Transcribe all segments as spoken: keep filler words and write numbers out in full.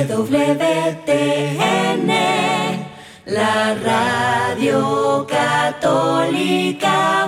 E W T N, la Radio Católica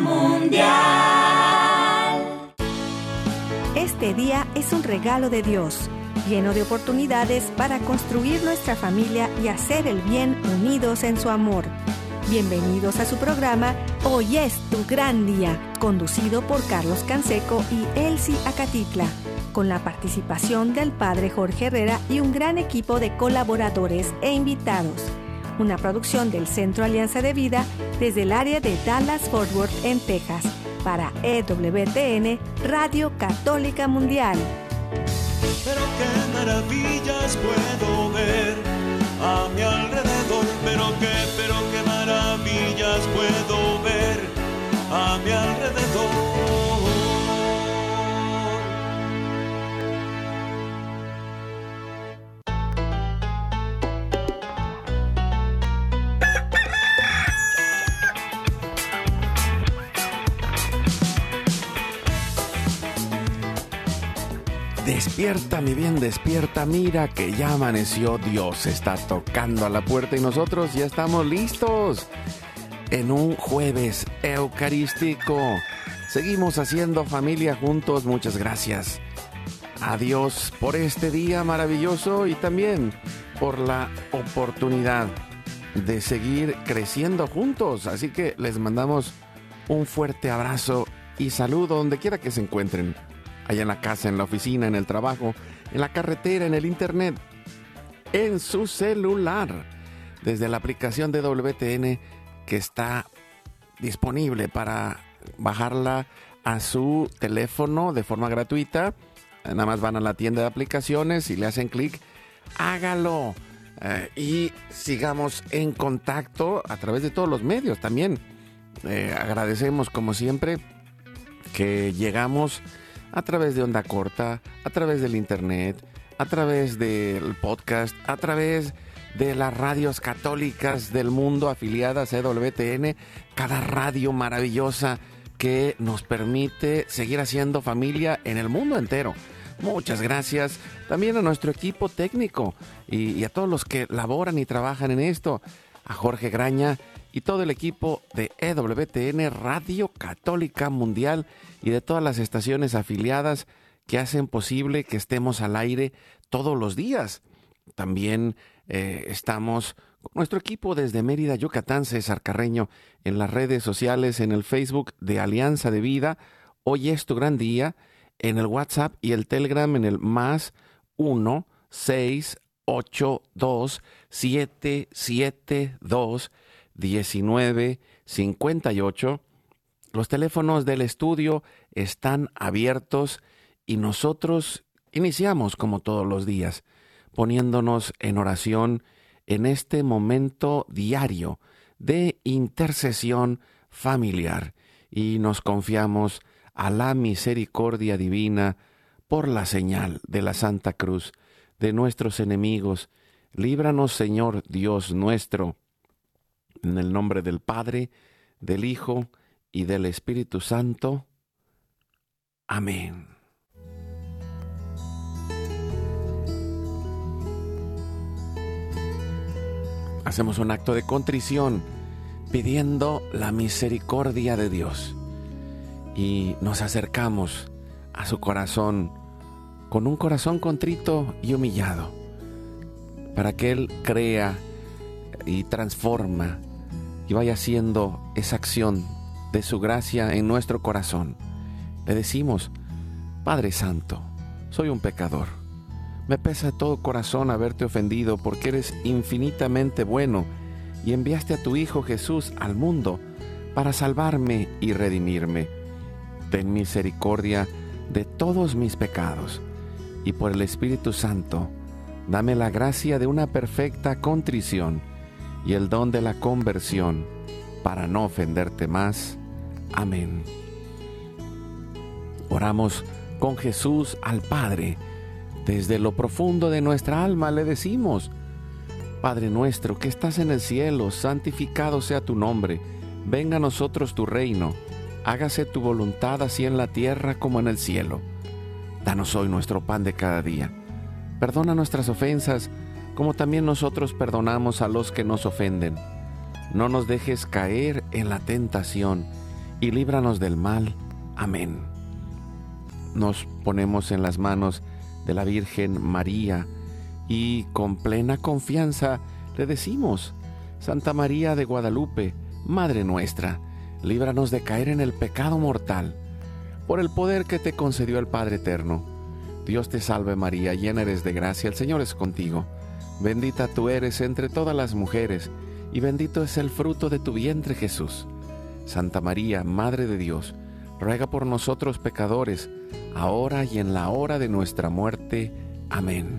Mundial. Este día es un regalo de Dios, lleno de oportunidades para construir nuestra familia y hacer el bien unidos en su amor. Bienvenidos a su programa Hoy es tu gran día, conducido por Carlos Canseco y Elsie Acatitla, con la participación del Padre Jorge Herrera y un gran equipo de colaboradores e invitados. Una producción del Centro Alianza de Vida desde el área de Dallas-Fort Worth en Texas, para E W T N Radio Católica Mundial. Pero qué maravillas puedo ver a mi alrededor, pero qué, pero qué maravillas puedo ver a mi alrededor. Despierta, mi bien, despierta, mira que ya amaneció, Dios está tocando a la puerta y nosotros ya estamos listos en un jueves eucarístico. Seguimos haciendo familia juntos, muchas gracias a Dios por este día maravilloso y también por la oportunidad de seguir creciendo juntos. Así que les mandamos un fuerte abrazo y saludo donde quiera que se encuentren. Allá en la casa, en la oficina, en el trabajo, en la carretera, en el internet, en su celular, desde la aplicación de W T N que está disponible para bajarla a su teléfono de forma gratuita. Nada más van a la tienda de aplicaciones y le hacen clic, hágalo eh, y sigamos en contacto a través de todos los medios también. Eh, agradecemos como siempre que llegamos a través de onda corta, a través del internet, a través del podcast, a través de las radios católicas del mundo afiliadas a E W T N, cada radio maravillosa que nos permite seguir haciendo familia en el mundo entero. Muchas gracias también a nuestro equipo técnico y, y a todos los que laboran y trabajan en esto, a Jorge Graña y todo el equipo de E W T N Radio Católica Mundial y de todas las estaciones afiliadas que hacen posible que estemos al aire todos los días. También eh, estamos con nuestro equipo desde Mérida, Yucatán, César Carreño, en las redes sociales, en el Facebook de Alianza de Vida, Hoy es tu gran día, en el WhatsApp y el Telegram en el más uno seis ocho dos siete siete dos diecinueve cincuenta y ocho. Los teléfonos del estudio están abiertos y nosotros iniciamos como todos los días, poniéndonos en oración en este momento diario de intercesión familiar y nos confiamos a la misericordia divina por la señal de la Santa Cruz de nuestros enemigos. Líbranos, Señor Dios nuestro, en el nombre del Padre, del Hijo y del Espíritu Santo. Amén. Hacemos un acto de contrición pidiendo la misericordia de Dios y nos acercamos a su corazón con un corazón contrito y humillado para que Él crea y transforma y vaya haciendo esa acción de su gracia en nuestro corazón. Le decimos: Padre Santo, soy un pecador. Me pesa de todo corazón haberte ofendido porque eres infinitamente bueno y enviaste a tu Hijo Jesús al mundo para salvarme y redimirme. Ten misericordia de todos mis pecados y por el Espíritu Santo, dame la gracia de una perfecta contrición y el don de la conversión para no ofenderte más. Amén. Oramos con Jesús al Padre. Desde lo profundo de nuestra alma le decimos: Padre nuestro que estás en el cielo, santificado sea tu nombre. Venga a nosotros tu reino. Hágase tu voluntad así en la tierra como en el cielo. Danos hoy nuestro pan de cada día. Perdona nuestras ofensas, como también nosotros perdonamos a los que nos ofenden. No nos dejes caer en la tentación, y líbranos del mal. Amén. Nos ponemos en las manos de la Virgen María, y con plena confianza le decimos: Santa María de Guadalupe, Madre nuestra, líbranos de caer en el pecado mortal, por el poder que te concedió el Padre Eterno. Dios te salve María, llena eres de gracia, el Señor es contigo. Bendita tú eres entre todas las mujeres, y bendito es el fruto de tu vientre Jesús. Santa María, Madre de Dios, ruega por nosotros pecadores, ahora y en la hora de nuestra muerte. Amén.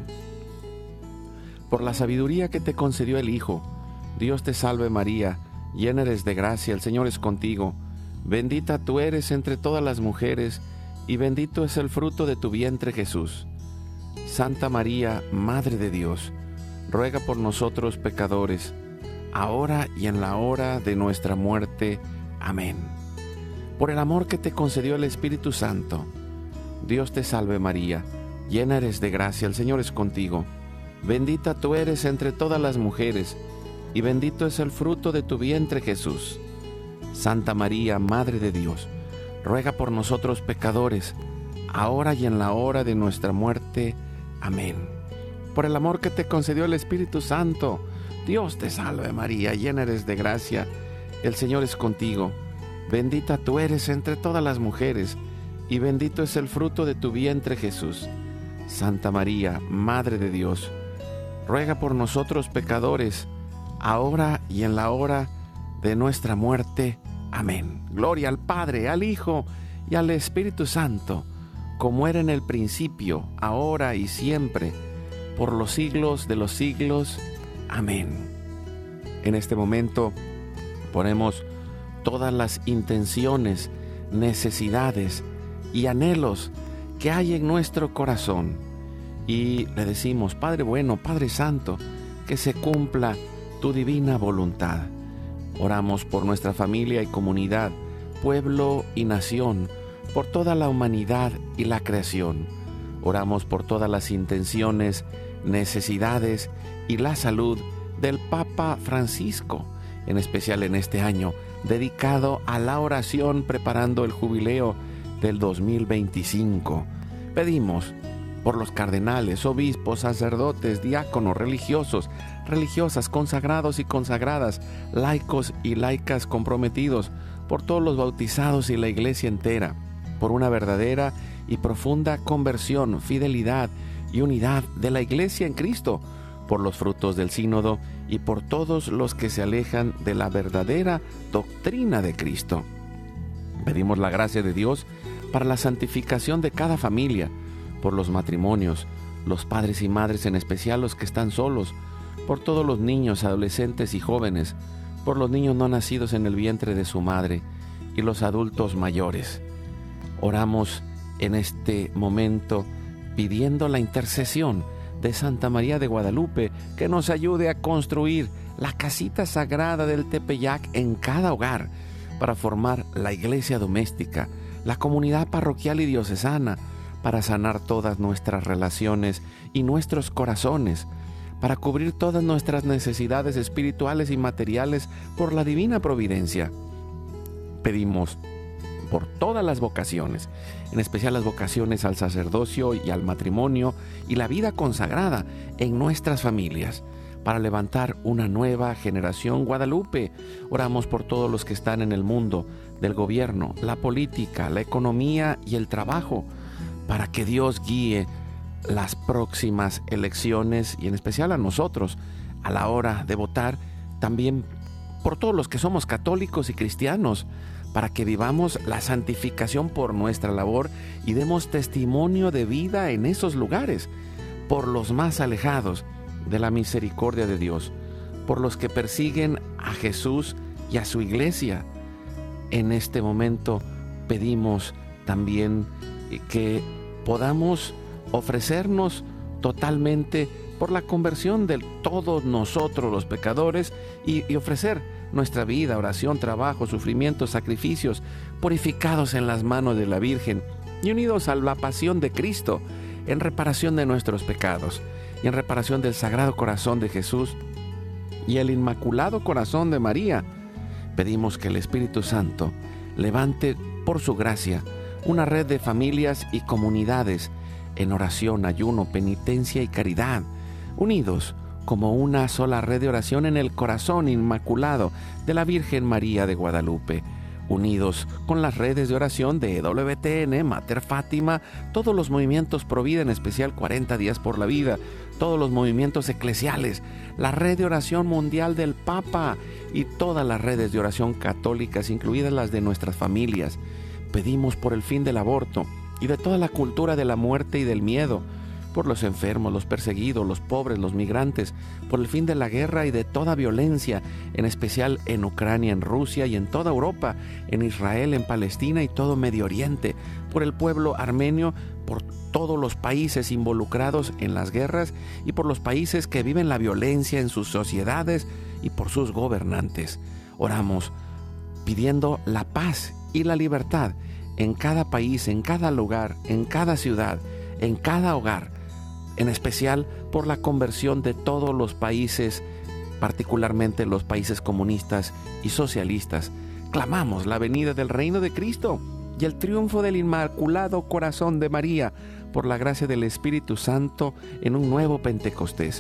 Por la sabiduría que te concedió el Hijo, Dios te salve María, llena eres de gracia, el Señor es contigo. Bendita tú eres entre todas las mujeres, y bendito es el fruto de tu vientre Jesús. Santa María, Madre de Dios, ruega por nosotros pecadores, ahora y en la hora de nuestra muerte. Amén. Por el amor que te concedió el Espíritu Santo, Dios te salve María, llena eres de gracia, el Señor es contigo. Bendita tú eres entre todas las mujeres, y bendito es el fruto de tu vientre Jesús. Santa María, Madre de Dios, ruega por nosotros pecadores, ahora y en la hora de nuestra muerte. Amén. Por el amor que te concedió el Espíritu Santo, Dios te salve María, llena eres de gracia, el Señor es contigo. Bendita tú eres entre todas las mujeres, y bendito es el fruto de tu vientre Jesús. Santa María, Madre de Dios, ruega por nosotros pecadores, ahora y en la hora de nuestra muerte. Amén. Gloria al Padre, al Hijo y al Espíritu Santo, como era en el principio, ahora y siempre, por los siglos de los siglos. Amén. En este momento ponemos todas las intenciones, necesidades y anhelos que hay en nuestro corazón y le decimos: Padre bueno, Padre Santo, que se cumpla tu divina voluntad. Oramos por nuestra familia y comunidad, pueblo y nación, por toda la humanidad y la creación. Oramos por todas las intenciones, necesidades y la salud del Papa Francisco, en especial en este año dedicado a la oración preparando el jubileo del dos mil veinticinco. Pedimos por los cardenales, obispos, sacerdotes, diáconos, religiosos, religiosas, consagrados y consagradas, laicos y laicas comprometidos, por todos los bautizados y la iglesia entera, por una verdadera y profunda conversión, fidelidad y unidad de la iglesia en Cristo, por los frutos del sínodo y por todos los que se alejan de la verdadera doctrina de Cristo. Pedimos la gracia de Dios para la santificación de cada familia, por los matrimonios, los padres y madres, en especial los que están solos, por todos los niños, adolescentes y jóvenes, por los niños no nacidos en el vientre de su madre y los adultos mayores. Oramos en este momento pidiendo la intercesión de Santa María de Guadalupe, que nos ayude a construir la casita sagrada del Tepeyac en cada hogar para formar la iglesia doméstica, la comunidad parroquial y diocesana, para sanar todas nuestras relaciones y nuestros corazones, para cubrir todas nuestras necesidades espirituales y materiales por la divina providencia. Pedimos por todas las vocaciones, en especial las vocaciones al sacerdocio y al matrimonio y la vida consagrada en nuestras familias, para levantar una nueva generación Guadalupe. Oramos por todos los que están en el mundo del gobierno, la política, la economía y el trabajo, para que Dios guíe las próximas elecciones y en especial a nosotros a la hora de votar, también por todos los que somos católicos y cristianos, para que vivamos la santificación por nuestra labor y demos testimonio de vida en esos lugares, por los más alejados de la misericordia de Dios, por los que persiguen a Jesús y a su iglesia. En este momento pedimos también que podamos ofrecernos totalmente por la conversión de todos nosotros los pecadores y, y ofrecer nuestra vida, oración, trabajo, sufrimientos, sacrificios, purificados en las manos de la Virgen y unidos a la pasión de Cristo, en reparación de nuestros pecados y en reparación del Sagrado Corazón de Jesús y el Inmaculado Corazón de María. Pedimos que el Espíritu Santo levante por su gracia una red de familias y comunidades en oración, ayuno, penitencia y caridad, unidos como una sola red de oración en el corazón inmaculado de la Virgen María de Guadalupe, unidos con las redes de oración de E W T N, Mater Fátima, todos los movimientos Provida, en especial cuarenta días por la vida, todos los movimientos eclesiales, la red de oración mundial del Papa y todas las redes de oración católicas, incluidas las de nuestras familias. Pedimos por el fin del aborto y de toda la cultura de la muerte y del miedo, por los enfermos, los perseguidos, los pobres, los migrantes, por el fin de la guerra y de toda violencia, en especial en Ucrania, en Rusia y en toda Europa, en Israel, en Palestina y todo Medio Oriente, por el pueblo armenio, por todos los países involucrados en las guerras y por los países que viven la violencia en sus sociedades y por sus gobernantes. Oramos pidiendo la paz y la libertad en cada país, en cada lugar, en cada ciudad, en cada hogar, en especial por la conversión de todos los países, particularmente los países comunistas y socialistas. Clamamos la venida del reino de Cristo y el triunfo del Inmaculado Corazón de María por la gracia del Espíritu Santo en un nuevo Pentecostés.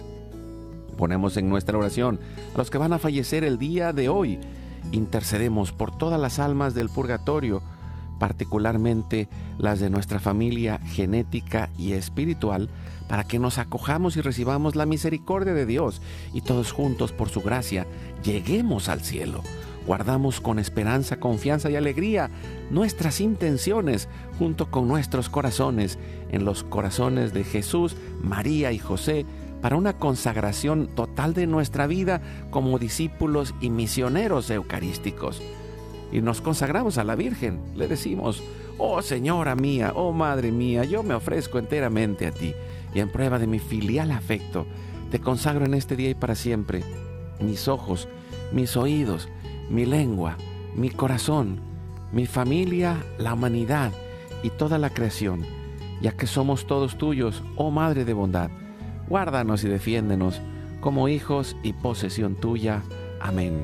Ponemos en nuestra oración a los que van a fallecer el día de hoy. Intercedemos por todas las almas del purgatorio, particularmente las de nuestra familia genética y espiritual, para que nos acojamos y recibamos la misericordia de Dios y todos juntos por su gracia lleguemos al cielo. Guardamos con esperanza, confianza y alegría nuestras intenciones junto con nuestros corazones en los corazones de Jesús, María y José, para una consagración total de nuestra vida como discípulos y misioneros eucarísticos. Y nos consagramos a la Virgen, le decimos: oh Señora mía, oh Madre mía, yo me ofrezco enteramente a ti, y en prueba de mi filial afecto, te consagro en este día y para siempre mis ojos, mis oídos, mi lengua, mi corazón, mi familia, la humanidad y toda la creación, ya que somos todos tuyos, oh Madre de bondad. Guárdanos y defiéndenos como hijos y posesión tuya. Amén.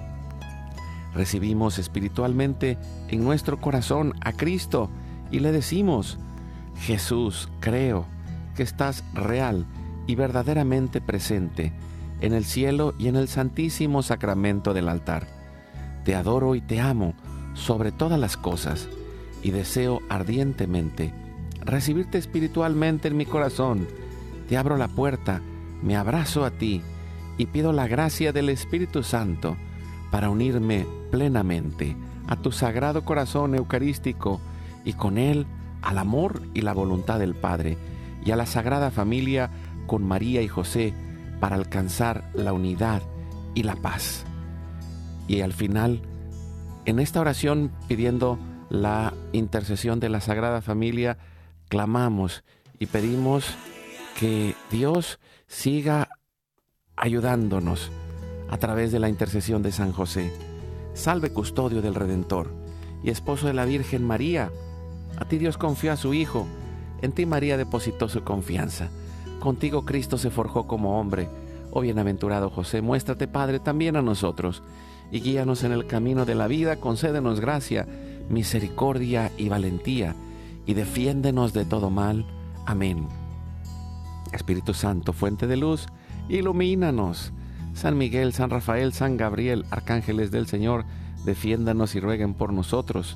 Recibimos espiritualmente en nuestro corazón a Cristo y le decimos: Jesús, creo que estás real y verdaderamente presente en el cielo y en el santísimo sacramento del altar. Te adoro y te amo sobre todas las cosas y deseo ardientemente recibirte espiritualmente en mi corazón. Te abro la puerta, me abrazo a ti y pido la gracia del Espíritu Santo para unirme plenamente a tu sagrado corazón eucarístico y con él al amor y la voluntad del Padre y a la Sagrada Familia con María y José para alcanzar la unidad y la paz. Y al final, en esta oración pidiendo la intercesión de la Sagrada Familia, clamamos y pedimos que Dios siga ayudándonos a través de la intercesión de San José. Salve, custodio del Redentor y esposo de la Virgen María. A ti Dios confió a su Hijo, en ti María depositó su confianza. Contigo Cristo se forjó como hombre. Oh bienaventurado José, muéstrate Padre también a nosotros y guíanos en el camino de la vida. Concédenos gracia, misericordia y valentía y defiéndenos de todo mal. Amén. Espíritu Santo, fuente de luz, ilumínanos. San Miguel, San Rafael, San Gabriel, arcángeles del Señor, defiéndanos y rueguen por nosotros.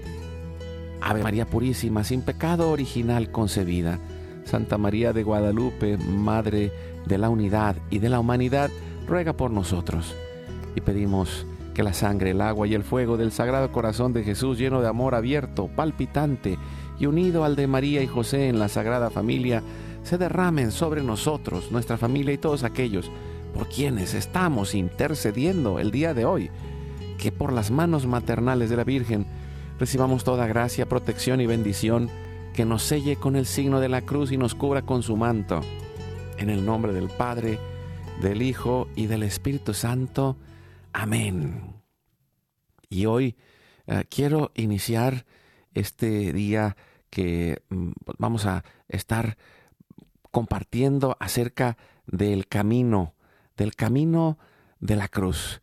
Ave María Purísima, sin pecado original concebida. Santa María de Guadalupe, Madre de la unidad y de la humanidad, ruega por nosotros. Y pedimos que la sangre, el agua y el fuego del Sagrado Corazón de Jesús, lleno de amor abierto, palpitante y unido al de María y José en la Sagrada Familia, se derramen sobre nosotros, nuestra familia y todos aquellos por quienes estamos intercediendo el día de hoy. Que por las manos maternales de la Virgen recibamos toda gracia, protección y bendición, que nos selle con el signo de la cruz y nos cubra con su manto. En el nombre del Padre, del Hijo y del Espíritu Santo. Amén. Y hoy eh, quiero iniciar este día que mm, vamos a estar compartiendo acerca del camino, del camino de la cruz,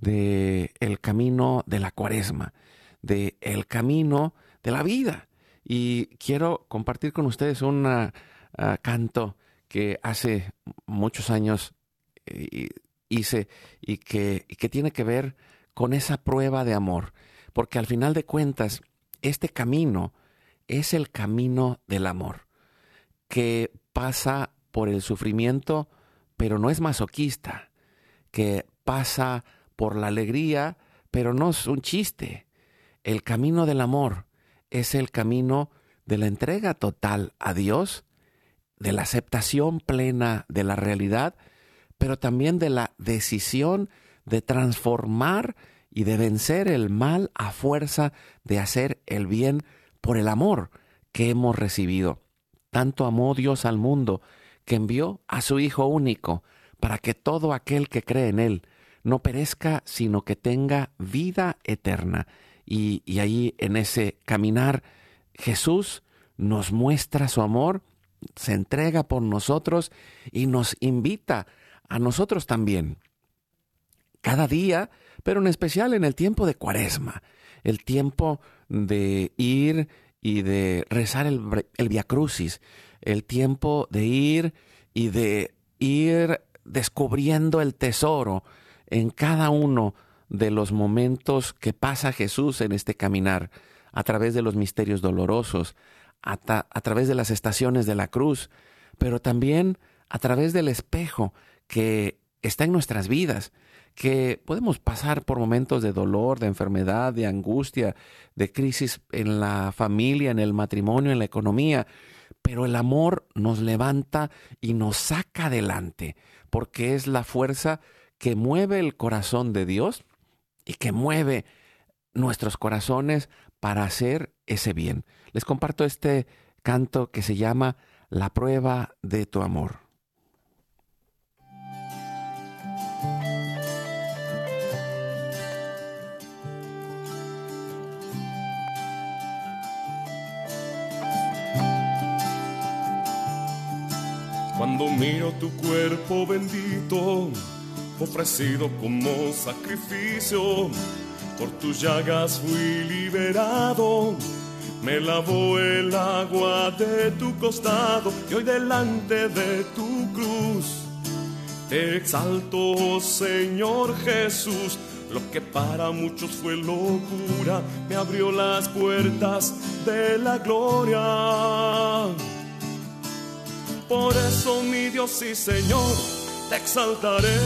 del camino de la Cuaresma, del camino de la vida. Y quiero compartir con ustedes un uh, uh, canto que hace muchos años eh, hice y que, y que tiene que ver con esa prueba de amor. Porque al final de cuentas, este camino es el camino del amor, que pasa por el sufrimiento, pero no es masoquista, que pasa por la alegría, pero no es un chiste. El camino del amor es el camino de la entrega total a Dios, de la aceptación plena de la realidad, pero también de la decisión de transformar y de vencer el mal a fuerza de hacer el bien por el amor que hemos recibido. Tanto amó Dios al mundo que envió a su Hijo único para que todo aquel que cree en Él no perezca, sino que tenga vida eterna. Y, y ahí en ese caminar Jesús nos muestra su amor, se entrega por nosotros y nos invita a nosotros también. Cada día, pero en especial en el tiempo de Cuaresma, el tiempo de ir y de rezar el, el Via Crucis, el tiempo de ir y de ir descubriendo el tesoro en cada uno de los momentos que pasa Jesús en este caminar, a través de los misterios dolorosos, a, ta, a través de las estaciones de la cruz, pero también a través del espejo que está en nuestras vidas, que podemos pasar por momentos de dolor, de enfermedad, de angustia, de crisis en la familia, en el matrimonio, en la economía, pero el amor nos levanta y nos saca adelante, porque es la fuerza que mueve el corazón de Dios y que mueve nuestros corazones para hacer ese bien. Les comparto este canto que se llama La prueba de tu amor. Cuando miro tu cuerpo bendito, ofrecido como sacrificio, por tus llagas fui liberado, me lavó el agua de tu costado, y hoy delante de tu cruz te exalto, Señor Jesús. Lo que para muchos fue locura, me abrió las puertas de la gloria. Por eso, mi Dios y Señor, te exaltaré.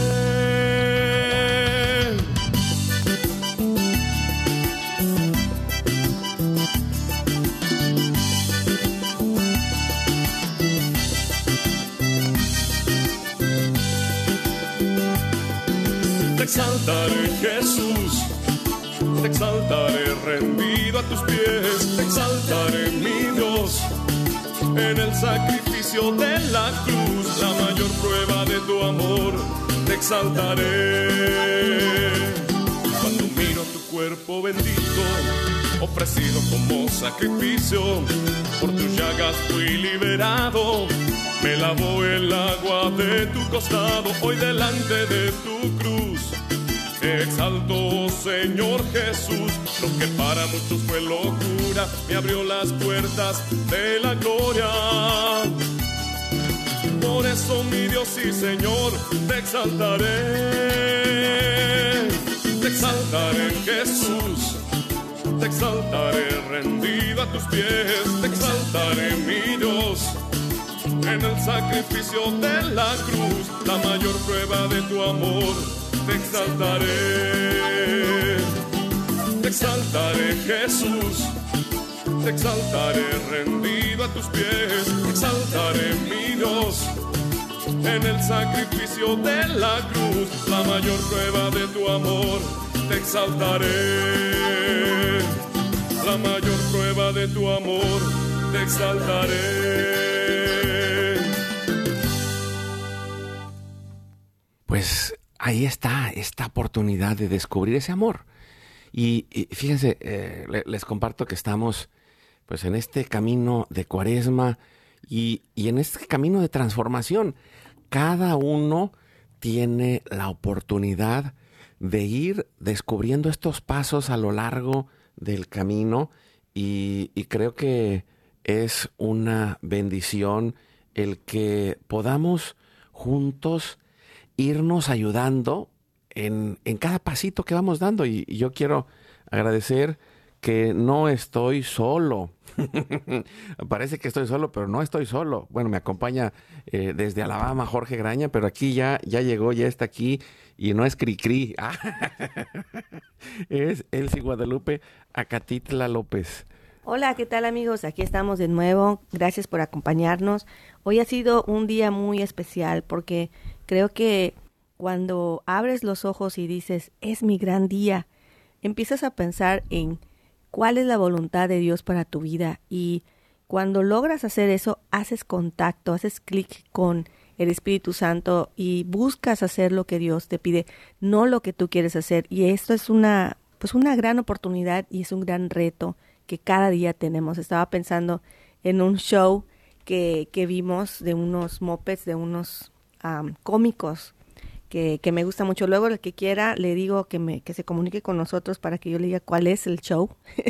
Te exaltaré, Jesús, te exaltaré rendido a tus pies, te exaltaré, mi Dios, en el sacrificio de la cruz, la mayor prueba de tu amor, te exaltaré. Cuando miro tu cuerpo bendito, ofrecido como sacrificio, por tus llagas fui liberado, me lavó el agua de tu costado, hoy delante de tu cruz te exalto, Señor Jesús. Lo que para muchos fue locura, me abrió las puertas de la gloria. Por eso, mi Dios y Señor, te exaltaré. Te exaltaré, Jesús, te exaltaré rendido a tus pies, te exaltaré, mi Dios, en el sacrificio de la cruz, la mayor prueba de tu amor, te exaltaré. Te exaltaré, Jesús, te exaltaré rendido a tus pies, te exaltaré, mi Dios, en el sacrificio de la cruz, la mayor prueba de tu amor, te exaltaré. La mayor prueba de tu amor, te exaltaré. Pues ahí está esta oportunidad de descubrir ese amor. Y, y fíjense, eh, les comparto que estamos pues en este camino de Cuaresma y, y en este camino de transformación. Cada uno tiene la oportunidad de ir descubriendo estos pasos a lo largo del camino y, y creo que es una bendición el que podamos juntos irnos ayudando en, en cada pasito que vamos dando. Y, y yo quiero agradecer que no estoy solo. Parece que estoy solo, pero no estoy solo. Bueno, me acompaña eh, desde Alabama Jorge Graña, pero aquí ya, ya llegó, ya está aquí y no es Cricri. Es Elsie Guadalupe Acatitla López. Hola, ¿qué tal amigos? Aquí estamos de nuevo. Gracias por acompañarnos. Hoy ha sido un día muy especial porque creo que cuando abres los ojos y dices, es mi gran día, empiezas a pensar en cuál es la voluntad de Dios para tu vida. Y cuando logras hacer eso, haces contacto, haces clic con el Espíritu Santo y buscas hacer lo que Dios te pide, no lo que tú quieres hacer. Y esto es una, pues una gran oportunidad y es un gran reto que cada día tenemos. Estaba pensando en un show que, que vimos de unos mopeds, de unos um, cómicos que, que me gusta mucho. Luego el que quiera le digo que me que se comunique con nosotros para que yo le diga cuál es el show.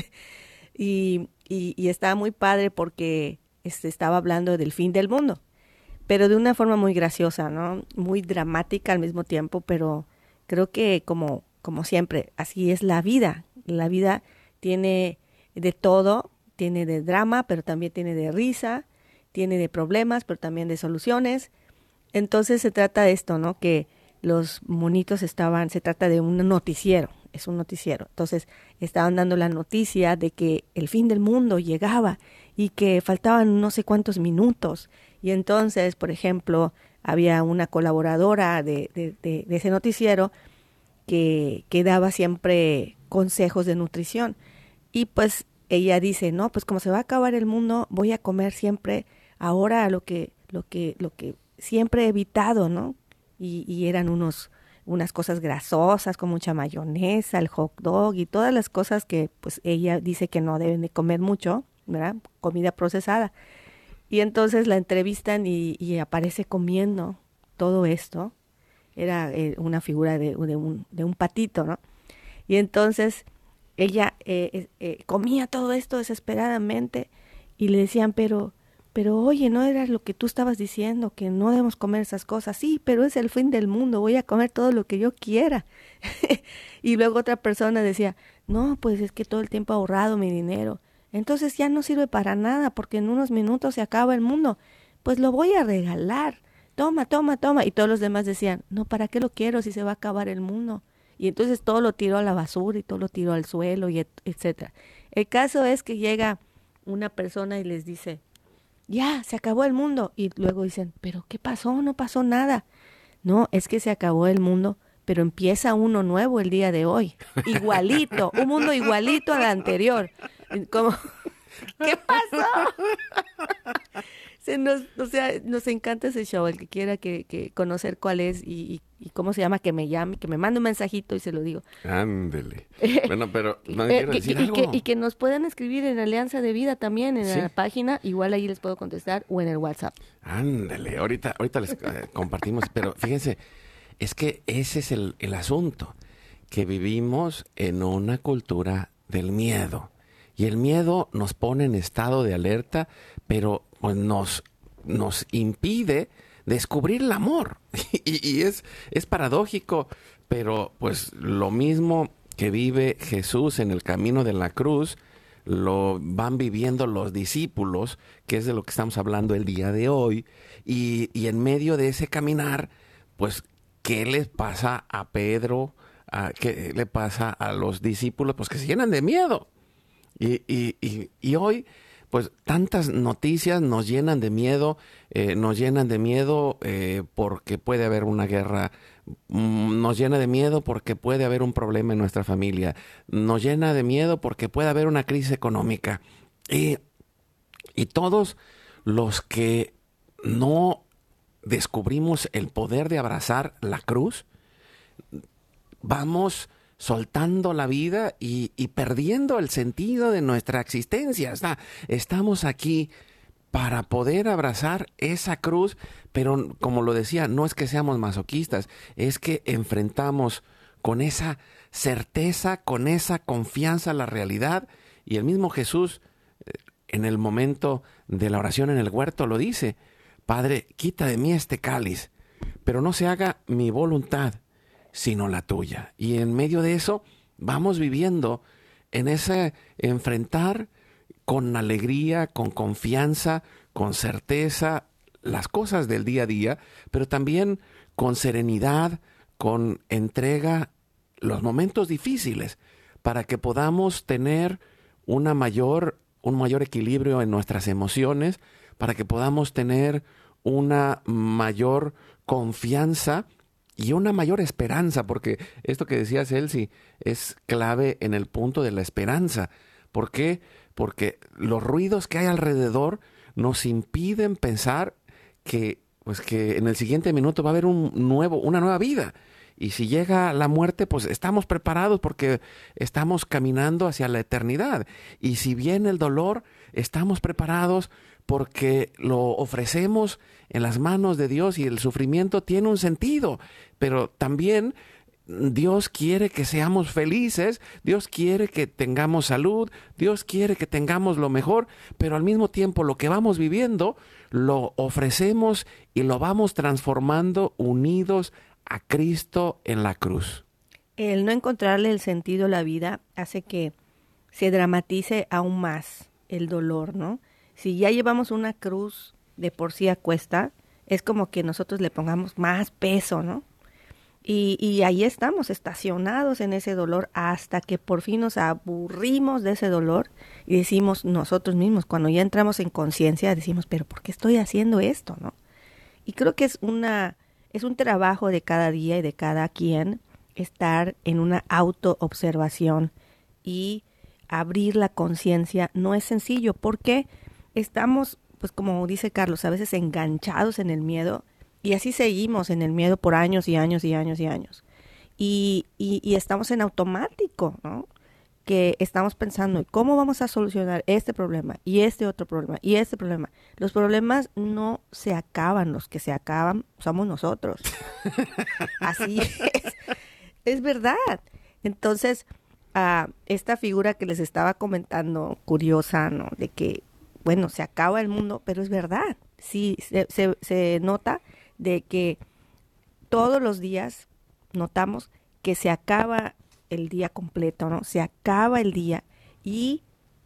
y, y, y estaba muy padre porque este, estaba hablando del fin del mundo, pero de una forma muy graciosa, ¿no? Muy dramática al mismo tiempo, pero creo que como, como siempre, así es la vida. La vida tiene de todo, tiene de drama, pero también tiene de risa, tiene de problemas, pero también de soluciones. Entonces se trata de esto, ¿no? Que los monitos estaban, se trata de un noticiero, es un noticiero. Entonces estaban dando la noticia de que el fin del mundo llegaba y que faltaban no sé cuántos minutos. Y entonces, por ejemplo, había una colaboradora de, de, de, de ese noticiero que, que daba siempre consejos de nutrición. Y pues ella dice, no, pues como se va a acabar el mundo, voy a comer siempre ahora lo que, lo que, lo que siempre he evitado, ¿no? Y, y eran unos, unas cosas grasosas con mucha mayonesa, el hot dog y todas las cosas que pues ella dice que no deben de comer mucho, ¿verdad? Comida procesada. Y entonces la entrevistan y, y aparece comiendo todo esto. Era eh, una figura de, de, un, de un patito, ¿no? Y entonces ella eh, eh, comía todo esto desesperadamente y le decían, pero, pero oye, ¿no era lo que tú estabas diciendo, que no debemos comer esas cosas? Sí, pero es el fin del mundo, voy a comer todo lo que yo quiera. Y luego otra persona decía, no, pues es que todo el tiempo he ahorrado mi dinero, entonces ya no sirve para nada porque en unos minutos se acaba el mundo, pues lo voy a regalar, toma, toma, toma. Y todos los demás decían, no, ¿para qué lo quiero si se va a acabar el mundo? Y entonces todo lo tiró a la basura y todo lo tiró al suelo, y et, etcétera. El caso es que llega una persona y les dice, ya, se acabó el mundo. Y luego dicen, ¿pero qué pasó? No pasó nada. No, es que se acabó el mundo, pero empieza uno nuevo el día de hoy. Igualito, un mundo igualito al anterior. Como, ¿qué pasó? Se nos, o sea, nos encanta ese show. El que quiera que, que conocer cuál es y, y, y cómo se llama, que me llame, que me mande un mensajito y se lo digo. Ándele. Bueno, pero no me eh, quiero decir y, algo. Y que, y que nos puedan escribir en Alianza de Vida también, en ¿Sí? la página. Igual ahí les puedo contestar o en el WhatsApp. Ándele, ahorita, ahorita les eh, compartimos. Pero fíjense, es que ese es el, el asunto, que vivimos en una cultura del miedo. Y el miedo nos pone en estado de alerta, pero pues, nos, nos impide descubrir el amor. y y es, es paradójico, pero pues lo mismo que vive Jesús en el camino de la cruz, lo van viviendo los discípulos, que es de lo que estamos hablando el día de hoy. Y, y en medio de ese caminar, pues, ¿qué les pasa a Pedro? A, ¿Qué le pasa a los discípulos? Pues que se llenan de miedo. Y, y, y, y hoy, pues tantas noticias nos llenan de miedo, eh, nos llenan de miedo eh, porque puede haber una guerra, mm, nos llena de miedo porque puede haber un problema en nuestra familia, nos llena de miedo porque puede haber una crisis económica. Y, y todos los que no descubrimos el poder de abrazar la cruz, vamos soltando la vida y, y perdiendo el sentido de nuestra existencia. Está, estamos aquí para poder abrazar esa cruz, pero como lo decía, no es que seamos masoquistas, es que enfrentamos con esa certeza, con esa confianza la realidad. Y el mismo Jesús, en el momento de la oración en el huerto, lo dice: Padre, quita de mí este cáliz, pero no se haga mi voluntad, sino la tuya. Y en medio de eso vamos viviendo en ese enfrentar con alegría, con confianza, con certeza, las cosas del día a día, pero también con serenidad, con entrega, los momentos difíciles, para que podamos tener una mayor, un mayor equilibrio en nuestras emociones, para que podamos tener una mayor confianza y una mayor esperanza, porque esto que decías, Elsie, es clave en el punto de la esperanza. ¿Por qué? Porque los ruidos que hay alrededor nos impiden pensar que, pues, que en el siguiente minuto va a haber un nuevo, una nueva vida. Y si llega la muerte, pues estamos preparados porque estamos caminando hacia la eternidad. Y si viene el dolor, estamos preparados porque lo ofrecemos en las manos de Dios y el sufrimiento tiene un sentido. Pero también Dios quiere que seamos felices, Dios quiere que tengamos salud, Dios quiere que tengamos lo mejor, pero al mismo tiempo lo que vamos viviendo lo ofrecemos y lo vamos transformando unidos a Cristo en la cruz. El no encontrarle el sentido a la vida hace que se dramatice aún más el dolor, ¿no? Si ya llevamos una cruz de por sí a cuesta, es como que nosotros le pongamos más peso, ¿no? Y, y ahí estamos estacionados en ese dolor hasta que por fin nos aburrimos de ese dolor y decimos nosotros mismos, cuando ya entramos en conciencia, decimos, pero ¿por qué estoy haciendo esto, no? Y creo que es una es un trabajo de cada día y de cada quien estar en una autoobservación y abrir la conciencia. No es sencillo porque estamos, pues como dice Carlos, a veces enganchados en el miedo. Y así seguimos en el miedo por años y años y años y años. Y, y, y estamos en automático, ¿no? Que estamos pensando, ¿cómo vamos a solucionar este problema? Y este otro problema, y este problema. Los problemas no se acaban, los que se acaban somos nosotros. Así es. Es verdad. Entonces, uh, esta figura que les estaba comentando, curiosa, ¿no? De que, bueno, se acaba el mundo, pero es verdad. Sí, se, se, se nota de que todos los días notamos que se acaba el día completo, ¿no? Se acaba el día y,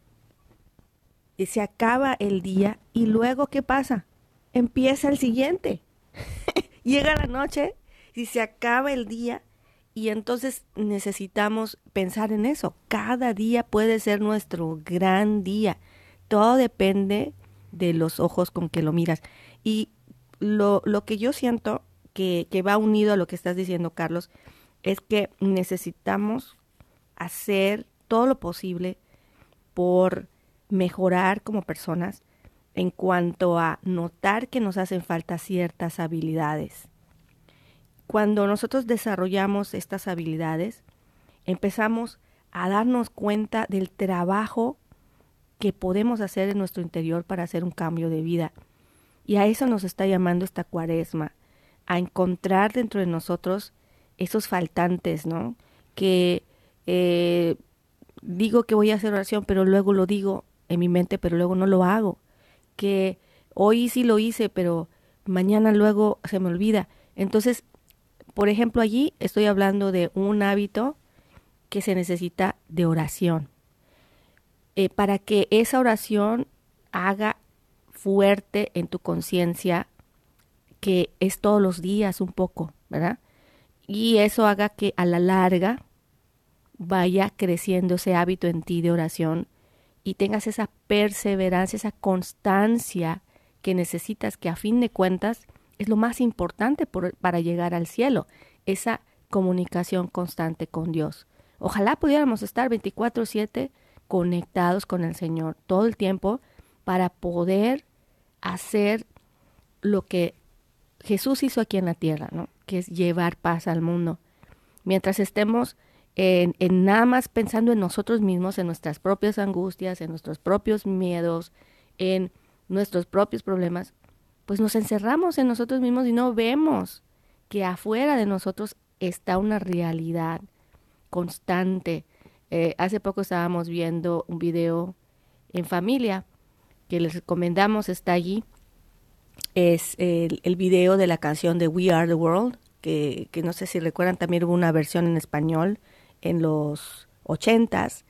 y se acaba el día y luego ¿qué pasa? Empieza el siguiente. Llega la noche y se acaba el día y entonces necesitamos pensar en eso. Cada día puede ser nuestro gran día. Todo depende de los ojos con que lo miras. Y Lo, lo que yo siento que, que va unido a lo que estás diciendo, Carlos, es que necesitamos hacer todo lo posible por mejorar como personas en cuanto a notar que nos hacen falta ciertas habilidades. Cuando nosotros desarrollamos estas habilidades, empezamos a darnos cuenta del trabajo que podemos hacer en nuestro interior para hacer un cambio de vida. Y a eso nos está llamando esta cuaresma, a encontrar dentro de nosotros esos faltantes, ¿no? Que eh, digo que voy a hacer oración, pero luego lo digo en mi mente, pero luego no lo hago. Que hoy sí lo hice, pero mañana luego se me olvida. Entonces, por ejemplo, allí estoy hablando de un hábito que se necesita de oración. Eh, para que esa oración haga fuerte en tu conciencia, que es todos los días un poco, ¿verdad? Y eso haga que a la larga vaya creciendo ese hábito en ti de oración y tengas esa perseverancia, esa constancia que necesitas, que a fin de cuentas es lo más importante por, para llegar al cielo, esa comunicación constante con Dios. Ojalá pudiéramos estar veinticuatro siete conectados con el Señor todo el tiempo para poder hacer lo que Jesús hizo aquí en la tierra, ¿no? Que es llevar paz al mundo. Mientras estemos en, en nada más pensando en nosotros mismos, en nuestras propias angustias, en nuestros propios miedos, en nuestros propios problemas, pues nos encerramos en nosotros mismos y no vemos que afuera de nosotros está una realidad constante. Eh, hace poco estábamos viendo un video en familia que les recomendamos, está allí. Es el, el video de la canción de We Are the World, que, que no sé si recuerdan, también hubo una versión en español en los ochentas.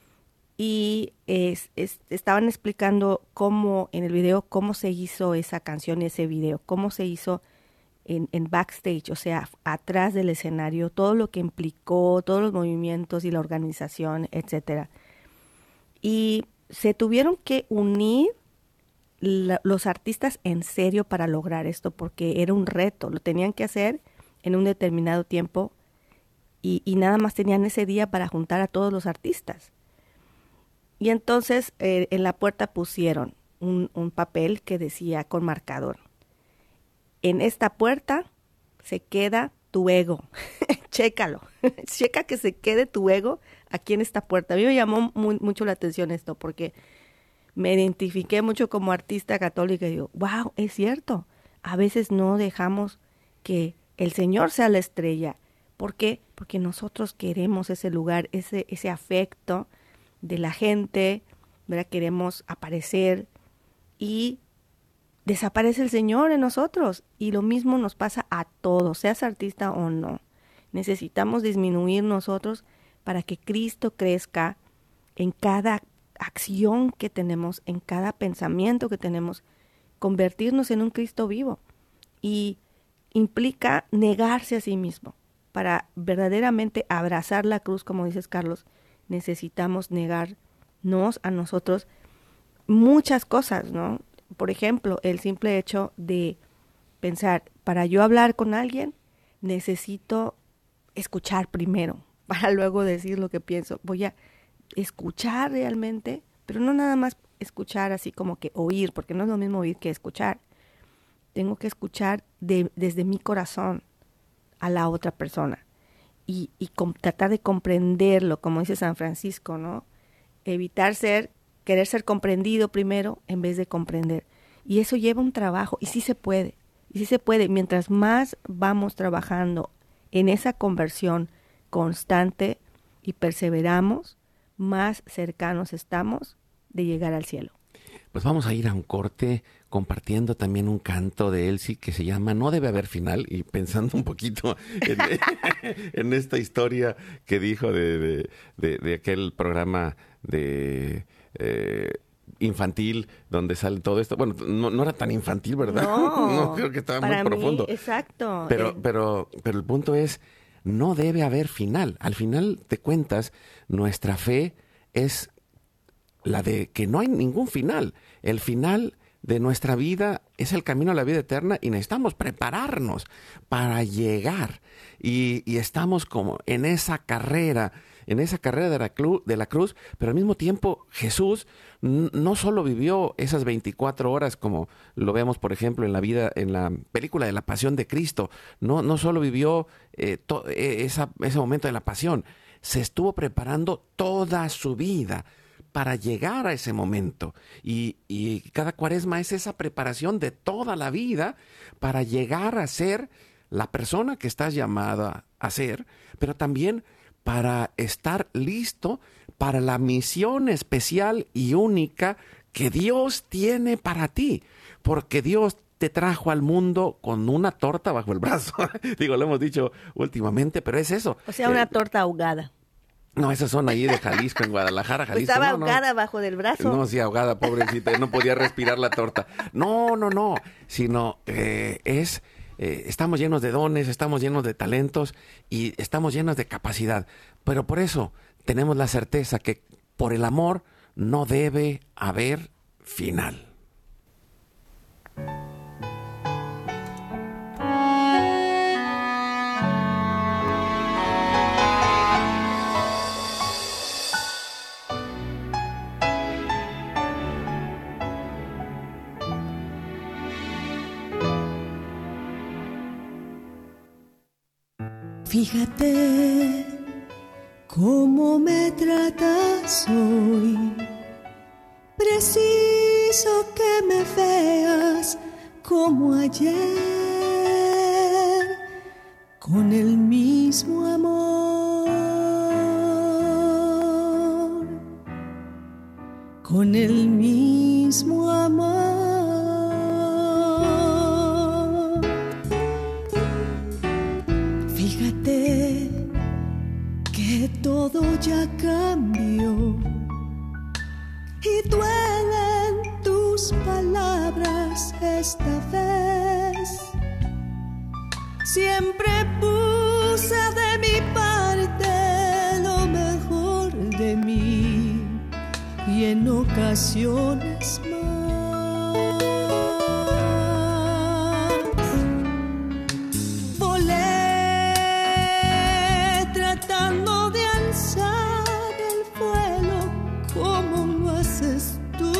Y es, es, estaban explicando cómo, en el video, cómo se hizo esa canción, ese video, cómo se hizo en, en backstage, o sea, atrás del escenario, todo lo que implicó, todos los movimientos y la organización, etcétera. Y se tuvieron que unir la, los artistas en serio para lograr esto, porque era un reto, lo tenían que hacer en un determinado tiempo y, y nada más tenían ese día para juntar a todos los artistas. Y entonces eh, en la puerta pusieron un, un papel que decía con marcador: en esta puerta se queda tu ego. Chécalo, checa que se quede tu ego aquí en esta puerta. A mí me llamó muy, mucho la atención esto, porque me identifiqué mucho como artista católica y digo, wow, es cierto, a veces no dejamos que el Señor sea la estrella. ¿Por qué? Porque nosotros queremos ese lugar, ese, ese afecto de la gente, ¿verdad? Queremos aparecer y desaparece el Señor en nosotros. Y lo mismo nos pasa a todos, seas artista o no. Necesitamos disminuir nosotros para que Cristo crezca en cada acción que tenemos, en cada pensamiento que tenemos, convertirnos en un Cristo vivo. Y implica negarse a sí mismo. Para verdaderamente abrazar la cruz, como dices, Carlos, necesitamos negarnos a nosotros muchas cosas, ¿no? Por ejemplo, el simple hecho de pensar, para yo hablar con alguien, necesito escuchar primero, para luego decir lo que pienso. Voy a escuchar realmente, pero no nada más escuchar así como que oír, porque no es lo mismo oír que escuchar. Tengo que escuchar de, desde mi corazón a la otra persona. Y, y com- tratar de comprenderlo, como dice San Francisco, ¿no? Evitar ser, querer ser comprendido primero en vez de comprender. Y eso lleva un trabajo, y sí se puede, y sí se puede. Mientras más vamos trabajando en esa conversión constante y perseveramos, más cercanos estamos de llegar al cielo. Pues vamos a ir a un corte compartiendo también un canto de Elsie que se llama No debe haber final, y pensando un poquito en, en esta historia que dijo de, de, de, de aquel programa de eh, infantil donde sale todo esto. Bueno, no, no era tan infantil, ¿verdad? No, no creo que estaba para muy profundo. Mí, exacto. Pero, eh. pero, pero el punto es, no debe haber final. Al final de cuentas, nuestra fe es la de que no hay ningún final. El final de nuestra vida es el camino a la vida eterna y necesitamos prepararnos para llegar. Y, y estamos como en esa carrera, en esa carrera de la, cru- de la cruz, pero al mismo tiempo Jesús n- no solo vivió esas veinticuatro horas como lo vemos, por ejemplo, en la vida, en la película de la Pasión de Cristo. No, no solo vivió eh, to- eh, esa, ese momento de la pasión, se estuvo preparando toda su vida para llegar a ese momento. Y, y cada cuaresma es esa preparación de toda la vida para llegar a ser la persona que estás llamada a ser, pero también para estar listo para la misión especial y única que Dios tiene para ti. Porque Dios te trajo al mundo con una torta bajo el brazo. Digo, lo hemos dicho últimamente, pero es eso. O sea, una eh, torta ahogada. No, esas son ahí de Jalisco, en Guadalajara, Jalisco. Pues estaba no, no. ahogada bajo del brazo. No, sí, ahogada, pobrecita, no podía respirar la torta. No, no, no, sino eh, es, eh, estamos llenos de dones, estamos llenos de talentos y estamos llenos de capacidad. Pero por eso tenemos la certeza que por el amor no debe haber final. Fíjate cómo me tratas hoy. Preciso que me veas como ayer, con el mismo amor, con el mismo amor. Fíjate que todo ya cambió y duelen tus palabras esta vez. Siempre puse de mi parte lo mejor de mí y en ocasiones más. Volé tratando de alzar el vuelo como lo haces tú,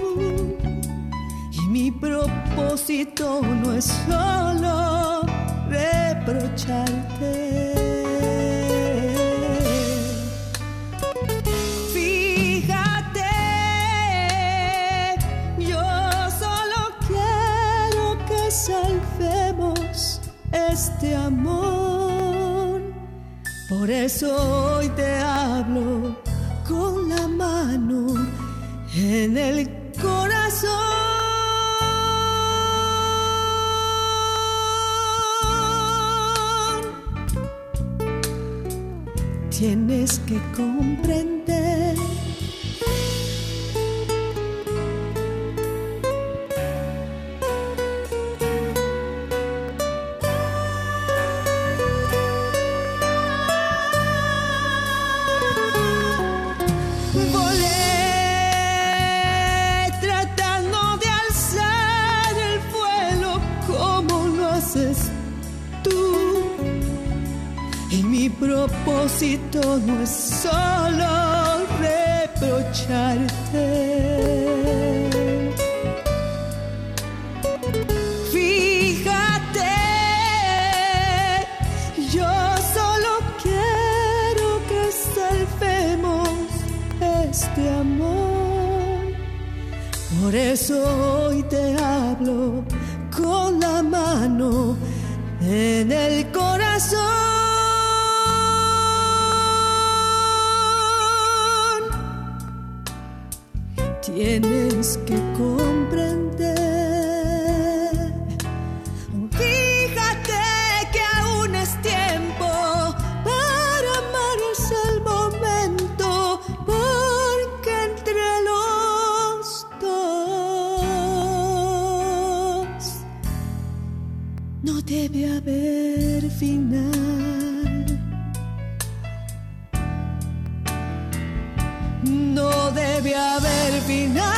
y mi propósito no es solo reprocharte. Fíjate, yo solo quiero que salvemos este amor. Por eso hoy te hablo con la mano en el corazón. Tienes que comprender mi propósito no es solo reprocharte. Fíjate, yo solo quiero que salvemos este amor. Por eso hoy te hablo con la mano en el corazón. Tienes que comprender. Fíjate que aún es tiempo para amar, es el momento, porque entre los dos no debe haber final. No debe haber final.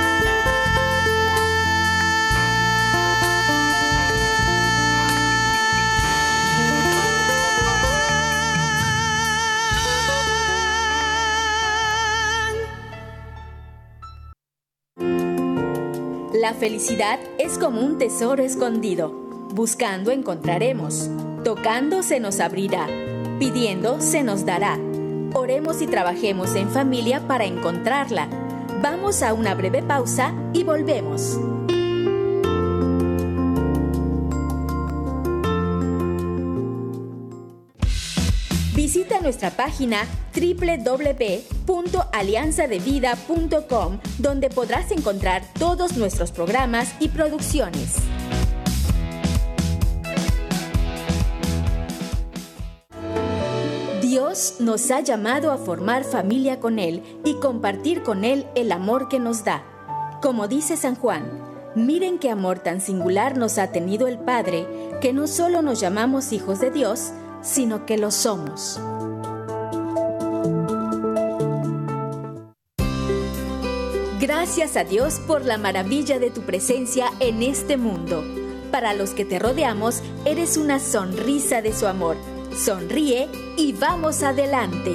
La felicidad es como un tesoro escondido. Buscando encontraremos. Tocando se nos abrirá. Pidiendo se nos dará. Oremos y trabajemos en familia para encontrarla. Vamos a una breve pausa y volvemos. Visita nuestra página doble u doble u doble u punto alianza de vida punto com, donde podrás encontrar todos nuestros programas y producciones. Dios nos ha llamado a formar familia con Él y compartir con Él el amor que nos da. Como dice San Juan, miren qué amor tan singular nos ha tenido el Padre, que no solo nos llamamos hijos de Dios, sino que lo somos. Gracias a Dios por la maravilla de tu presencia en este mundo. Para los que te rodeamos, eres una sonrisa de su amor. Sonríe y vamos adelante.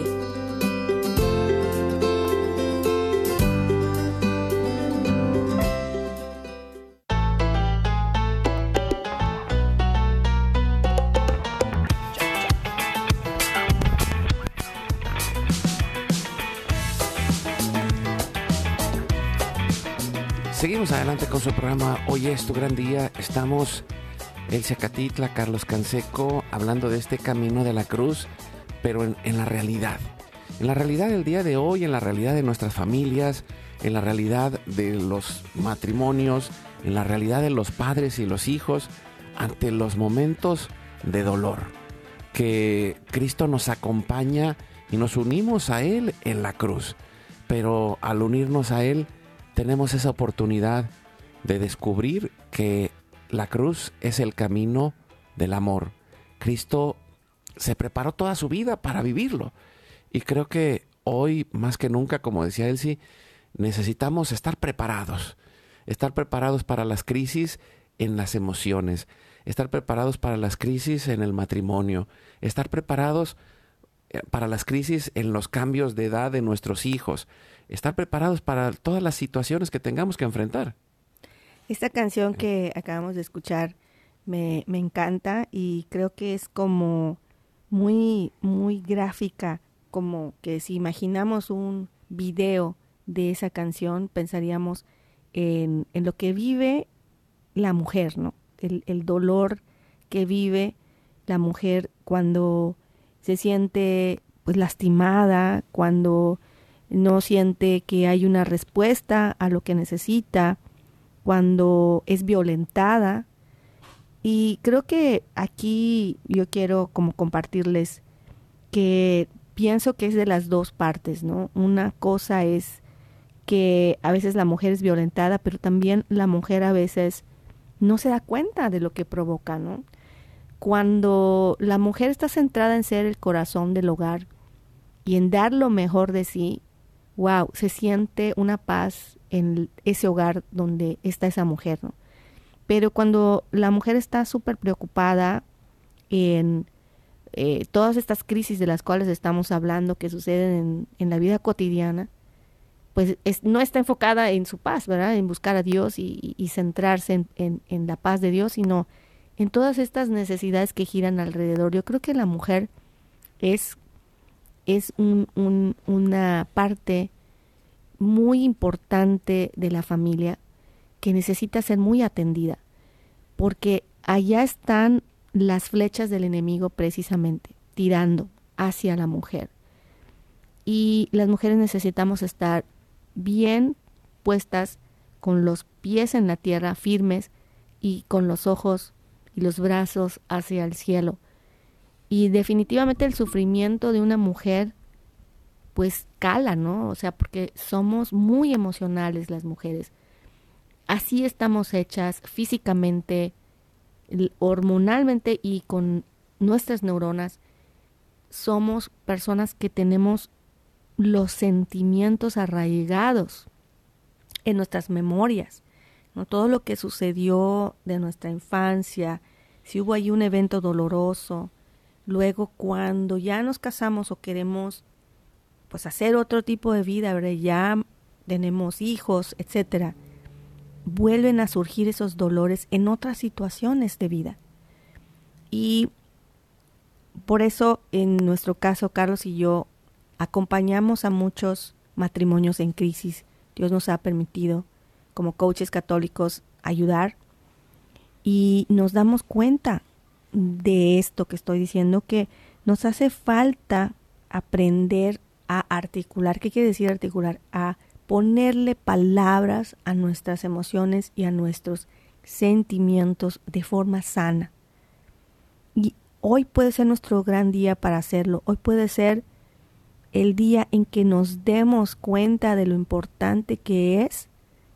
Seguimos adelante con su programa Hoy es tu gran día. Estamos Elsia Catitla, Carlos Canseco, hablando de este camino de la cruz, pero en, en la realidad. En la realidad del día de hoy, en la realidad de nuestras familias, en la realidad de los matrimonios, en la realidad de los padres y los hijos, ante los momentos de dolor. Que Cristo nos acompaña y nos unimos a Él en la cruz. Pero al unirnos a Él, tenemos esa oportunidad de descubrir que la cruz es el camino del amor. Cristo se preparó toda su vida para vivirlo. Y creo que hoy, más que nunca, como decía Elsie, necesitamos estar preparados. Estar preparados para las crisis en las emociones. Estar preparados para las crisis en el matrimonio. Estar preparados para las crisis en los cambios de edad de nuestros hijos. Estar preparados para todas las situaciones que tengamos que enfrentar. Esta canción que acabamos de escuchar me, me encanta y creo que es como muy, muy gráfica, como que si imaginamos un video de esa canción, pensaríamos en, en lo que vive la mujer, ¿no? El, el dolor que vive la mujer cuando se siente pues lastimada, cuando no siente que hay una respuesta a lo que necesita, cuando es violentada. Y creo que aquí yo quiero como compartirles que pienso que es de las dos partes, ¿no? Una cosa es que a veces la mujer es violentada, pero también la mujer a veces no se da cuenta de lo que provoca, ¿no? Cuando la mujer está centrada en ser el corazón del hogar y en dar lo mejor de sí, wow, se siente una paz en ese hogar donde está esa mujer, ¿no? Pero cuando la mujer está súper preocupada en eh, todas estas crisis de las cuales estamos hablando que suceden en, en la vida cotidiana, pues es, no está enfocada en su paz, ¿verdad? En buscar a Dios y, y centrarse en, en, en la paz de Dios, sino en todas estas necesidades que giran alrededor. Yo creo que la mujer es, es un, un, una parte muy importante de la familia que necesita ser muy atendida, porque allá están las flechas del enemigo precisamente, tirando hacia la mujer. Y las mujeres necesitamos estar bien puestas, con los pies en la tierra, firmes, y con los ojos y los brazos hacia el cielo. Y definitivamente el sufrimiento de una mujer pues cala, ¿no? O sea, porque somos muy emocionales las mujeres. Así estamos hechas físicamente, hormonalmente y con nuestras neuronas. Somos personas que tenemos los sentimientos arraigados en nuestras memorias, ¿no? Todo lo que sucedió de nuestra infancia, si hubo ahí un evento doloroso, luego cuando ya nos casamos o queremos pues hacer otro tipo de vida, ¿verdad? Ya tenemos hijos, etcétera, vuelven a surgir esos dolores en otras situaciones de vida. Y por eso en nuestro caso, Carlos y yo acompañamos a muchos matrimonios en crisis. Dios nos ha permitido, como coaches católicos, ayudar. Y nos damos cuenta de esto que estoy diciendo, que nos hace falta aprender a articular. ¿Qué quiere decir articular? A ponerle palabras a nuestras emociones y a nuestros sentimientos de forma sana. Y hoy puede ser nuestro gran día para hacerlo. Hoy puede ser el día en que nos demos cuenta de lo importante que es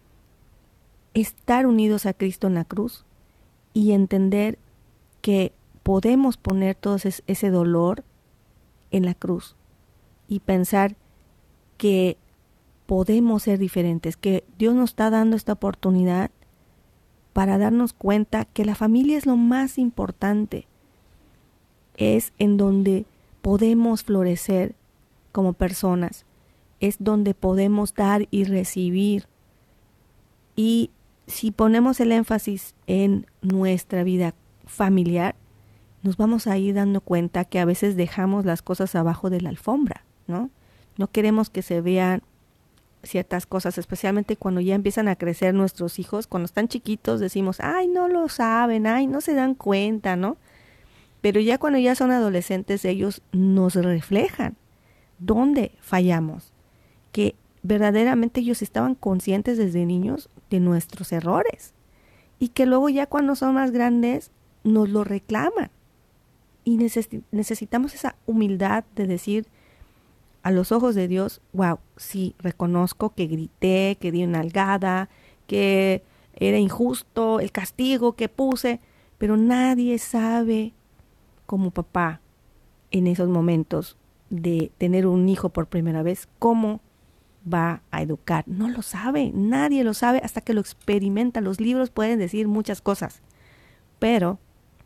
estar unidos a Cristo en la cruz y entender que podemos poner todo ese, ese dolor en la cruz y pensar que podemos ser diferentes, que Dios nos está dando esta oportunidad para darnos cuenta que la familia es lo más importante, es en donde podemos florecer como personas, es donde podemos dar y recibir. Y si ponemos el énfasis en nuestra vida familiar, nos vamos a ir dando cuenta que a veces dejamos las cosas abajo de la alfombra, ¿no? No queremos que se vean ciertas cosas, especialmente cuando ya empiezan a crecer nuestros hijos. Cuando están chiquitos decimos, ay, no lo saben, ay, no se dan cuenta, ¿no? Pero ya cuando ya son adolescentes, ellos nos reflejan dónde fallamos, que verdaderamente ellos estaban conscientes desde niños de nuestros errores y que luego ya cuando son más grandes nos lo reclaman. Y neces- necesitamos esa humildad de decir a los ojos de Dios, wow, sí, reconozco que grité, que di una nalgada, que era injusto el castigo que puse, pero nadie sabe como papá en esos momentos de tener un hijo por primera vez, cómo va a educar. No lo sabe, nadie lo sabe hasta que lo experimenta. Los libros pueden decir muchas cosas, pero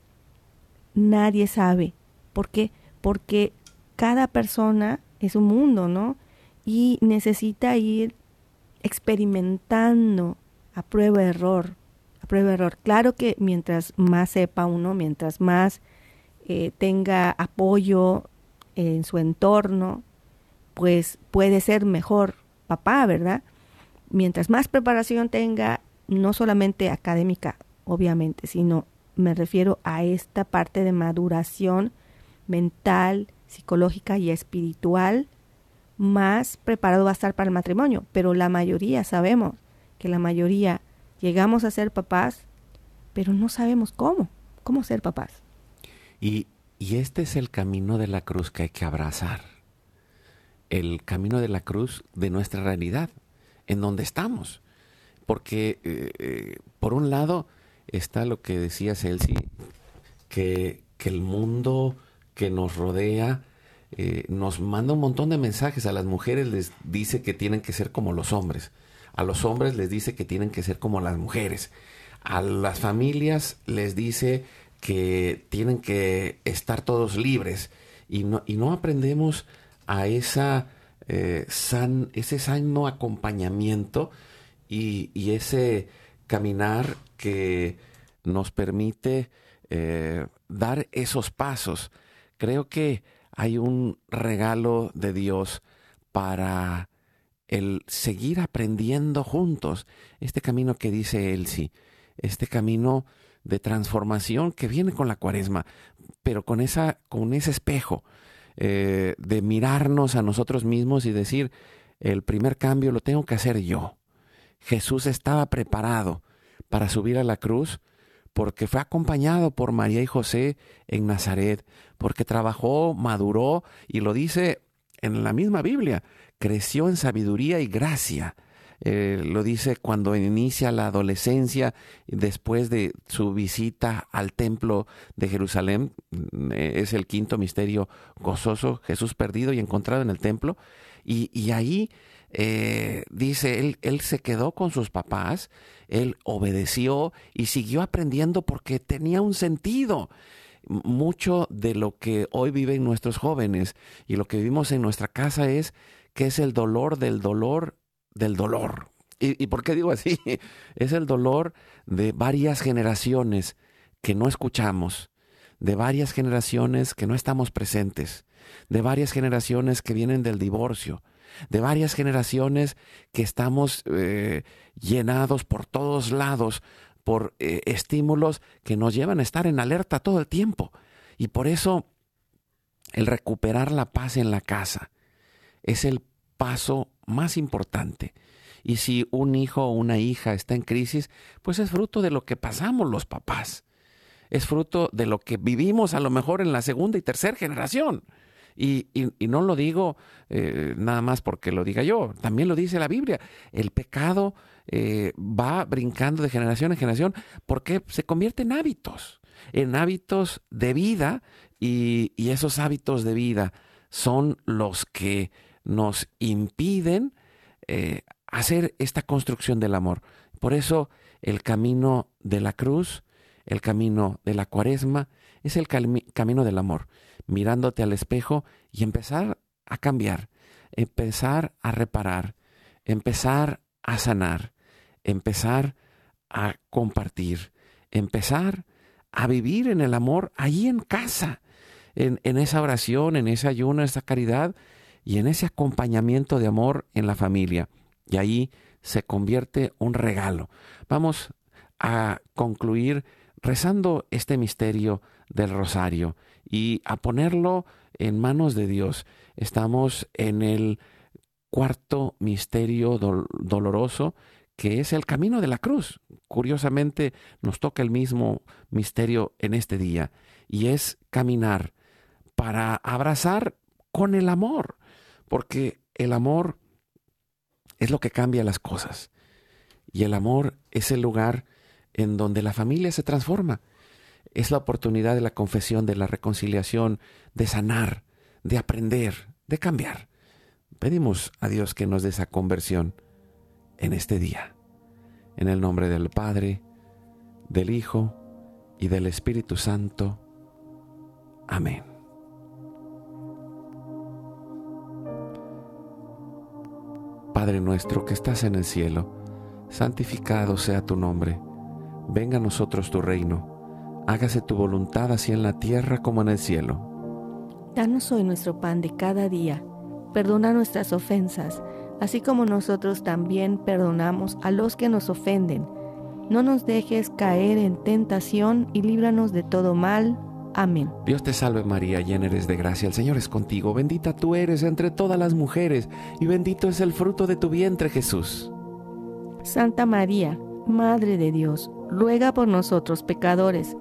nadie sabe. ¿Por qué? Porque cada persona es un mundo, ¿no? Y necesita ir experimentando a prueba de error, a prueba de error. Claro que mientras más sepa uno, mientras más eh, tenga apoyo en su entorno, pues puede ser mejor papá, ¿verdad? Mientras más preparación tenga, no solamente académica, obviamente, sino me refiero a esta parte de maduración mental, psicológica y espiritual, más preparado va a estar para el matrimonio. Pero la mayoría, sabemos que la mayoría llegamos a ser papás, pero no sabemos cómo, cómo ser papás. Y, y este es el camino de la cruz que hay que abrazar. El camino de la cruz de nuestra realidad, en donde estamos. Porque, eh, eh, por un lado, está lo que decía Celsi, que, que el mundo que nos rodea eh, nos manda un montón de mensajes. A las mujeres les dice que tienen que ser como los hombres. A los hombres les dice que tienen que ser como las mujeres. A las familias les dice que tienen que estar todos libres. Y no, y no aprendemos a esa, eh, san, ese sano acompañamiento y, y ese caminar que nos permite eh, dar esos pasos. Creo que hay un regalo de Dios para el seguir aprendiendo juntos este camino que dice Elsie, este camino de transformación que viene con la Cuaresma, pero con esa, con ese espejo eh, de mirarnos a nosotros mismos y decir, el primer cambio lo tengo que hacer yo. Jesús estaba preparado para subir a la cruz porque fue acompañado por María y José en Nazaret, porque trabajó, maduró, y lo dice en la misma Biblia, creció en sabiduría y gracia. Eh, lo dice cuando inicia la adolescencia, después de su visita al templo de Jerusalén. Eh, es el quinto misterio gozoso, Jesús perdido y encontrado en el templo. Y, y ahí eh, dice, él, él se quedó con sus papás, él obedeció y siguió aprendiendo porque tenía un sentido. Mucho de lo que hoy viven nuestros jóvenes y lo que vivimos en nuestra casa es que es el dolor del dolor del dolor. ¿Y, y por qué digo así? Es el dolor de varias generaciones que no escuchamos, de varias generaciones que no estamos presentes, de varias generaciones que vienen del divorcio, de varias generaciones que estamos eh, llenados por todos lados por eh, estímulos que nos llevan a estar en alerta todo el tiempo. Y por eso el recuperar la paz en la casa es el paso más importante. Y si un hijo o una hija está en crisis, pues es fruto de lo que pasamos los papás. Es fruto de lo que vivimos a lo mejor en la segunda y tercera generación. Y, y, y no lo digo eh, nada más porque lo diga yo, también lo dice la Biblia. El pecado eh, va brincando de generación en generación porque se convierte en hábitos, en hábitos de vida, y, y esos hábitos de vida son los que nos impiden eh, hacer esta construcción del amor. Por eso el camino de la cruz, el camino de la Cuaresma, es el cami- camino del amor. Mirándote al espejo y empezar a cambiar, empezar a reparar, empezar a sanar, empezar a compartir, empezar a vivir en el amor ahí en casa, en, en esa oración, en ese ayuno, en esa caridad y en ese acompañamiento de amor en la familia. y ahí se convierte un regalo. Vamos a concluir rezando este misterio del rosario y a ponerlo en manos de Dios. Estamos en el cuarto misterio dol- doloroso, que es el camino de la cruz. Curiosamente, nos toca el mismo misterio en este día, y es caminar para abrazar con el amor, porque el amor es lo que cambia las cosas, y el amor es el lugar en donde la familia se transforma. Es la oportunidad de la confesión, de la reconciliación, de sanar, de aprender, de cambiar. Pedimos a Dios que nos dé esa conversión en este día. En el nombre del Padre, del Hijo y del Espíritu Santo. Amén. Padre nuestro que estás en el cielo, santificado sea tu nombre. Venga a nosotros tu reino. Hágase tu voluntad así en la tierra como en el cielo. Danos hoy nuestro pan de cada día. Perdona nuestras ofensas, así como nosotros también perdonamos a los que nos ofenden. No nos dejes caer en tentación y líbranos de todo mal. Amén. Dios te salve María, llena eres de gracia, el Señor es contigo. Bendita tú eres entre todas las mujeres, y bendito es el fruto de tu vientre, Jesús. Santa María, Madre de Dios, ruega por nosotros pecadores,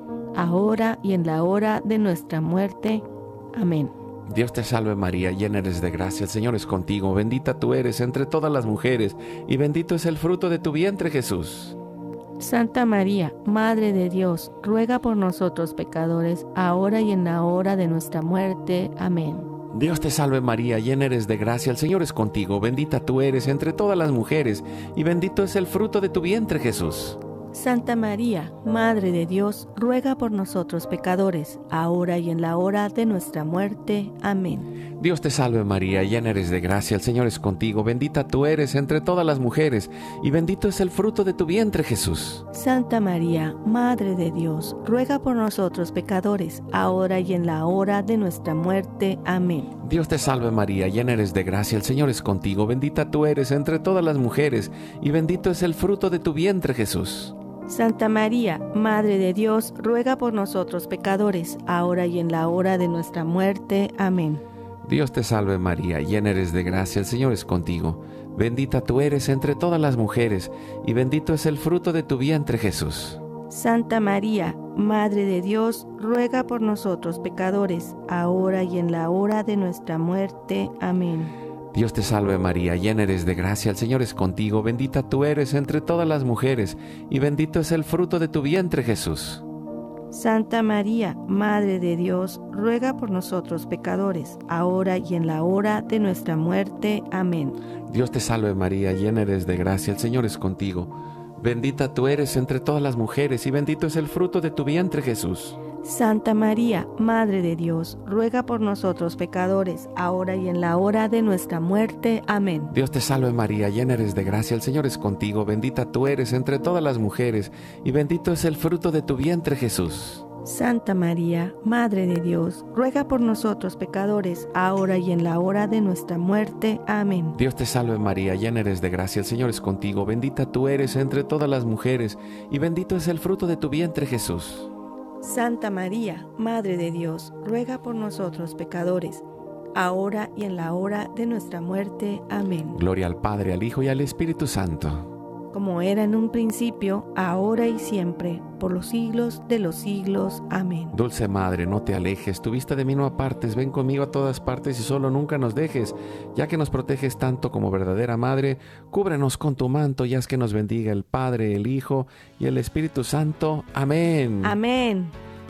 ahora y en la hora de nuestra muerte. Amén. Dios te salve María, llena eres de gracia, el Señor es contigo. Bendita tú eres entre todas las mujeres, y bendito es el fruto de tu vientre, Jesús. Santa María, Madre de Dios, ruega por nosotros pecadores, ahora y en la hora de nuestra muerte. Amén. Dios te salve María, llena eres de gracia, el Señor es contigo. Bendita tú eres entre todas las mujeres, y bendito es el fruto de tu vientre, Jesús. Santa María, Madre de Dios, ruega por nosotros pecadores, ahora y en la hora de nuestra muerte. Amén. Dios te salve María, llena eres de gracia, el Señor es contigo. Bendita tú eres entre todas las mujeres, y bendito es el fruto de tu vientre, Jesús. Santa María, Madre de Dios, ruega por nosotros pecadores, ahora y en la hora de nuestra muerte. Amén. Dios te salve María, llena eres de gracia, el Señor es contigo. Bendita tú eres entre todas las mujeres, y bendito es el fruto de tu vientre, Jesús. Santa María, Madre de Dios, ruega por nosotros pecadores, ahora y en la hora de nuestra muerte. Amén. Dios te salve María, llena eres de gracia, el Señor es contigo. Bendita tú eres entre todas las mujeres, y bendito es el fruto de tu vientre, Jesús. Santa María, Madre de Dios, ruega por nosotros pecadores, ahora y en la hora de nuestra muerte. Amén. Dios te salve María, llena eres de gracia, el Señor es contigo. Bendita tú eres entre todas las mujeres, y bendito es el fruto de tu vientre, Jesús. Santa María, Madre de Dios, ruega por nosotros pecadores, ahora y en la hora de nuestra muerte. Amén. Dios te salve María, llena eres de gracia, el Señor es contigo. Bendita tú eres entre todas las mujeres, y bendito es el fruto de tu vientre, Jesús. Santa María, Madre de Dios, ruega por nosotros pecadores, ahora y en la hora de nuestra muerte. Amén. Dios te salve María, llena eres de gracia, el Señor es contigo. Bendita tú eres entre todas las mujeres, y bendito es el fruto de tu vientre, Jesús. Santa María, Madre de Dios, ruega por nosotros pecadores, ahora y en la hora de nuestra muerte. Amén. Dios te salve María, llena eres de gracia, el Señor es contigo. Bendita tú eres entre todas las mujeres, y bendito es el fruto de tu vientre, Jesús. Santa María, Madre de Dios, ruega por nosotros pecadores, ahora y en la hora de nuestra muerte. Amén. Gloria al Padre, al Hijo y al Espíritu Santo. Como era en un principio, ahora y siempre, por los siglos de los siglos. Amén. Dulce Madre, no te alejes, tu vista de mí no apartes, ven conmigo a todas partes y solo nunca nos dejes, ya que nos proteges tanto como verdadera Madre, cúbrenos con tu manto y haz que nos bendiga el Padre, el Hijo y el Espíritu Santo. Amén. Amén.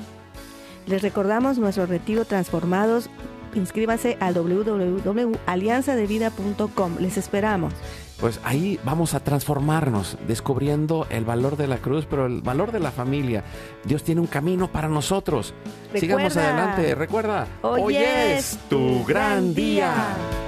Les recordamos nuestro retiro Transformados. Inscríbanse al doble u doble u doble u punto alianza de vida punto com. Les esperamos. Pues ahí vamos a transformarnos, descubriendo el valor de la cruz, pero el valor de la familia. Dios tiene un camino para nosotros. Recuerda, sigamos adelante. Recuerda, hoy, hoy es tu gran día.